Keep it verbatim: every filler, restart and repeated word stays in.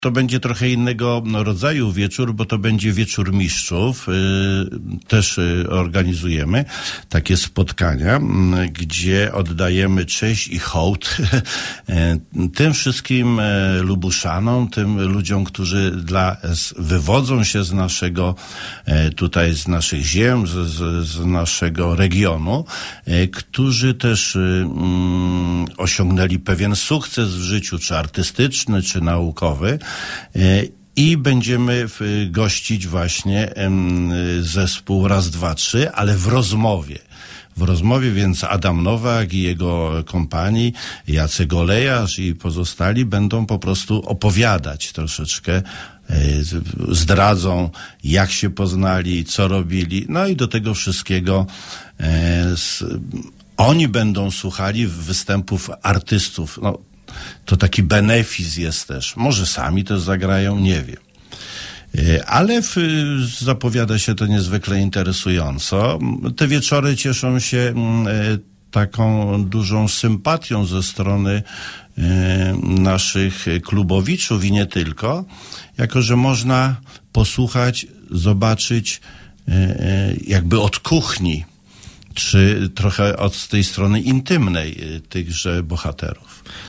To będzie trochę innego rodzaju wieczór, bo to będzie wieczór mistrzów. Też organizujemy takie spotkania, gdzie oddajemy cześć i hołd tym wszystkim Lubuszanom, tym ludziom, którzy dla, wywodzą się z naszego, tutaj z naszych ziem, z, z, z naszego regionu, którzy też um, osiągnęli pewien sukces w życiu, czy artystyczny, czy naukowy. I będziemy gościć właśnie zespół Raz, Dwa, Trzy, ale w rozmowie. W rozmowie więc Adam Nowak i jego kompanii, Jacek Olejarz i pozostali będą po prostu opowiadać troszeczkę, zdradzą, jak się poznali, co robili, no i do tego wszystkiego oni będą słuchali występów artystów. No, to taki benefis jest też. Może sami też zagrają, nie wiem. Ale w, zapowiada się to niezwykle interesująco. Te wieczory cieszą się taką dużą sympatią ze strony naszych klubowiczów i nie tylko, jako że można posłuchać, zobaczyć jakby od kuchni, czy trochę od tej strony intymnej tychże bohaterów.